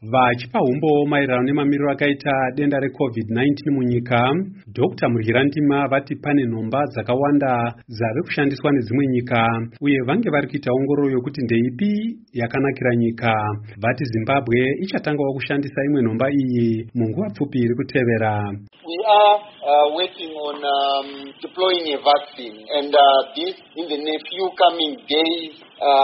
Vachipa umbo maererano nemamiriro akaita denda reCovid-19 munyika, Dr. Muryirandima vati pane nhomba dzakawanda dzave kushandiswa nedzimwe nyika uye vange vari kuita ongororo yokuti ndeipi yakanakira nyika. Vati Zimbabwe ichatangawo kushandisa imwe nhomba iyi munguva pfupi iri kutevera. We are working on deploying a vaccine and this in the next few coming days.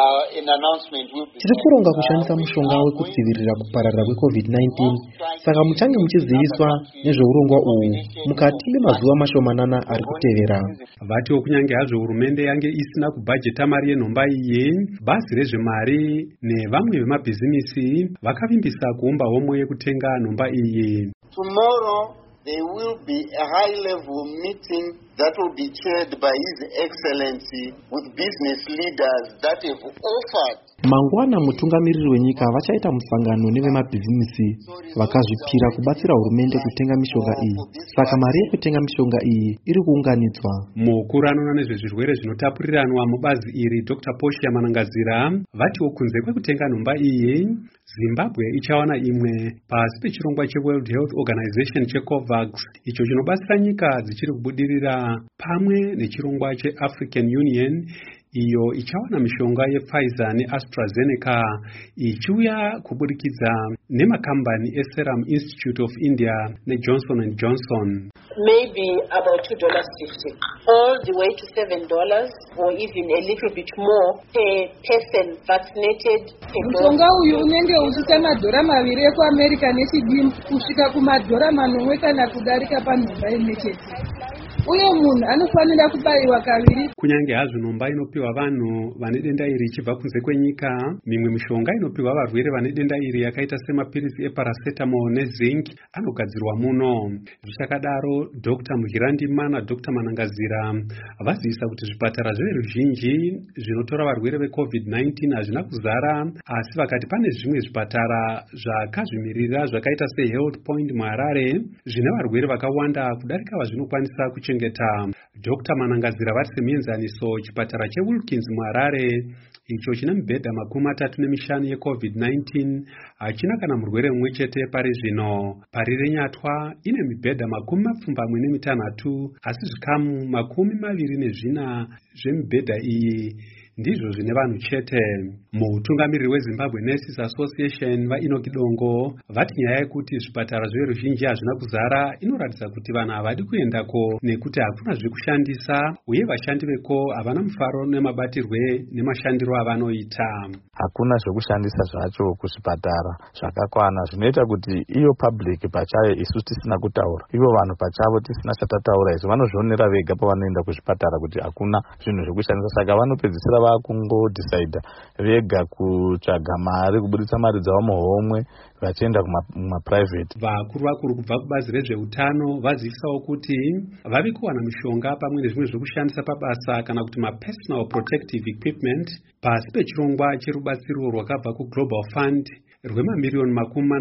Tiri kuronga kushandisa mushonga wekudzivirira kupararira kweCovid-19, saka muchange muchiziviswa nezveurongwa uhu mukati memazuva mashomanana ari kutevera. Vatiwo kunyange hazvo hurumende yange isina kubhajeta mari yenhomba iyi, bazi rezvemari nevamwe vemabhizimisi vakavimbisa kuumba homwe yekutenga nhomba iyi. Tomorrow there will be a high-level meeting that will be chaired by His Excellency with business leaders that have offered. Mangwana mutungamiriri wenyika vachaita musangano nevemabhizimisi vakazvipira kubatsira hurumende kutenga mishonga iyi. Saka mari yekutenga mishonga iyi iri kuunganidzwa. Mukuru anoona nezvezvirwere zvinotapuriranwa mubazi iri Dr. Poshiya Manangazira vatiwo kunze kwekutenga nhomba iyi, Zimbabwe ichawana imwe pasi pechirongwa cheWorld Health Organization cheCOVAX, icho chinobatsira nyika dzichiri kubudirira, pamwe nechirongwa cheAfrican Union iyo ichawana mishonga yePfizer neAstraZeneca ichiuya kuburikidza nemakambani eSerum Institute of India neJohnson & Johnson. Maybe about $2.50 all the way to $7 or even a little bit more per person vaccinated. Mushonga uyu unenge uchisa madhora maviri ekuAmerica nechidimbu kusvika kumadhora manomwe kana kudarika panhomba imwechete. Uye munhu anofanira kubaiwa kaviri. Kunyange hazvo nhomba inopiwa vanhu vane denda iri ichibva kunze kwenyika, mimwe mishonga inopiwa varwere vane denda iri yakaita semapirisi eparacetamol nezinc anogadzirwa muno. Zvichakadaro, Dr. Muryirandima naDr. Manangazira vazivisa kuti zvipatara zveruzhinji zvinotora varwere veCovid-19 hazvina kuzara, asi vakati pane zvimwe zvipatara zvakazvimirira zvakaita seHealth Point muHarare zvine varwere vakawanda kudarika vazvinokwanisa kuchengeta. Dr. Manangazira vari semuenzaniso, chipatara cheWilkins muHarare icho chine mibhedha 35 yeCovid-19 hachina kana murwere mumwe chete pari zvino. Pari reNyatwa ine mibhedha 26, asi zvikamu 24 zvemibhedha iyi ndizvo zvine vanhu chete. Mutungamiriri weZimbabwe Nurses Association vaInoki Dongo vati nyaya yekuti zvipatara zveruzhinji hazvina kuzara inoratidza kuti vanhu havadi kuendako nekuti hakuna zvekushandisa uye vashandi veko havana mufaro nemabatirwe nemashandiro avanoita. Hakuna zvekushandisa zvacho kuzvipatara zvakakwana zvinoita kuti iyo public pachayo isu tisina kutaura, ivo vanhu pachavo tisina chatataura isu vanozvionera vega pavanoenda kuzvipatara kuti hakuna zvinhu zvekushandisa, saka vanopedzisira vakungodecide vega kutsvaga mari, kubudisa mari dzavo muhomwe vachienda kumaprivate. Vakuru kubva kubazi rezveutano vazivisawo kuti vavi kuwana mishonga pamwe nezvimwe zvekushandisa pabasa kana kuti mapersonal protective equipment pasi pechirongwa cherubatsiro rwakabva kuGlobal Fund rwemamiriyoni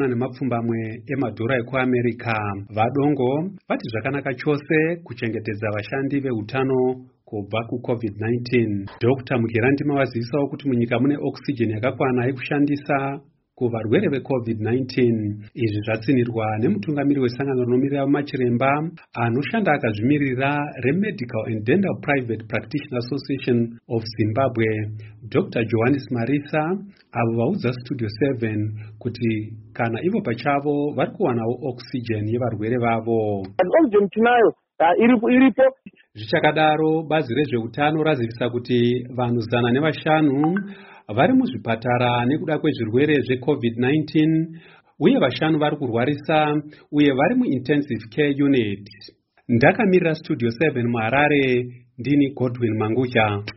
40 emadhora ekuAmerica. Vadongo vati zvakanaka chose kuchengetedza vashandi veutano kubva kuCovid-19. Dr. Muryirandima vazivisawo kuti munyika mune oxygen yakakwana yekushandisa kuvarwere veCovid-19. Izvi zvatsinirwa nemutungamiri wesangano rinomirira machiremba anoshanda akazvimirira reMedical and Dental Private Practitioner Association of Zimbabwe, Dr. Johannes Marisa, avo vaudza Studio 7 kuti kana ivo pachavo vari kuwanawo oxygen yevarwere vavo. Oxygen tinayo iripo. Zvichakadaro, bazi rezveutano razivisa kuti vanhu 105 vari muzvipatara nekuda kwezvirwere zveCovid-19 uye 5 vari kurwarisa uye vari muintensive care unit. Ndakamirira Studio 7 muHarare, ndini Godwin Mangucha.